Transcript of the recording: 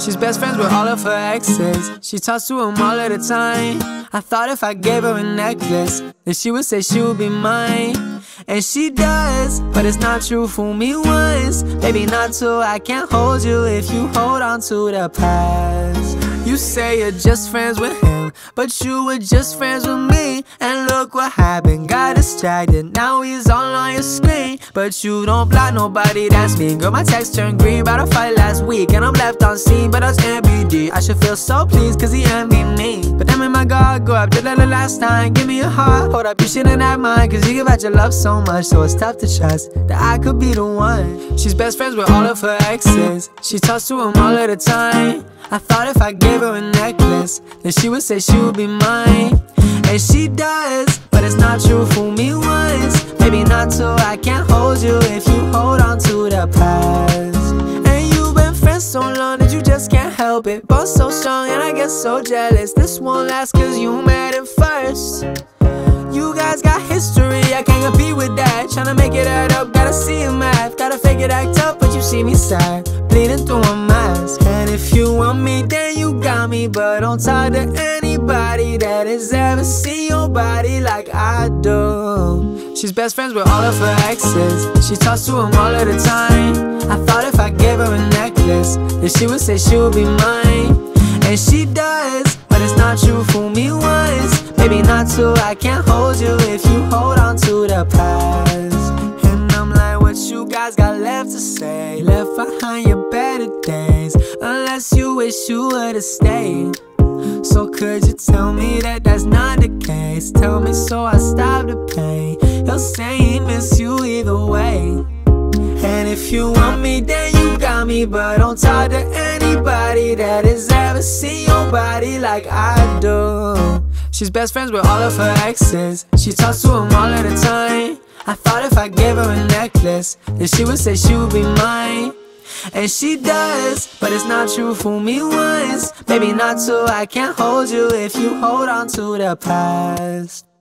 She's best friends with all of her exes. She talks to them all of the time. I thought if I gave her a necklace, then she would say she would be mine. And she does, but it's not true. Fool me once, baby not two. I can't hold you if you hold on to the past. You say you're just friends with him, but you were just friends with me. And look what happened, got distracted. Now he's all on your screen, but you don't block nobody, that's me. Girl, my text turned green about a fight last week, and I'm left on scene, but I was MBD. I should feel so pleased, cause he envy me. But that made my guard go up, did that the last time. Give me a heart, hold up, you shouldn't have mine, cause you give out your love so much, so it's tough to trust that I could be the one. She's best friends with all of her exes. She talks to them all of the time. I thought if I gave her a necklace, then she would say she would be mine. And she does, but it's not true. Fool me once, maybe not two. I can't hold you if you hold on to the past. And you've been friends so long that you just can't help it. Both so strong and I get so jealous. This won't last cause you mad at first. You guys got history, I can't compete with that. Tryna make it add up, gotta see your math. Gotta fake it, act up, but you see me sad, bleeding through a mask. And if you want me, then you got me. But don't talk to anybody that has ever seen your body like I do. She's best friends with all of her exes. She talks to them all of the time. I thought if I gave her a necklace, then she would say she would be mine. And she does, but it's not true. Fool me once, maybe not two. I can't hold you if you hold on to the past. And I'm like, what you guys got left to say? Left behind your better days, unless you wish you would've stayed. So could you tell me that that's not the case? Tell me so I stop the pain. He'll say he miss you either way. And if you want me, then you got me. But don't talk to anybody that has ever seen your body like I do. She's best friends with all of her exes. She talks to them all of the time. I thought if I gave her a necklace, then she would say she would be mine. And she does, but it's not true. Fool me once, maybe not two. I can't hold you if you hold on to the past.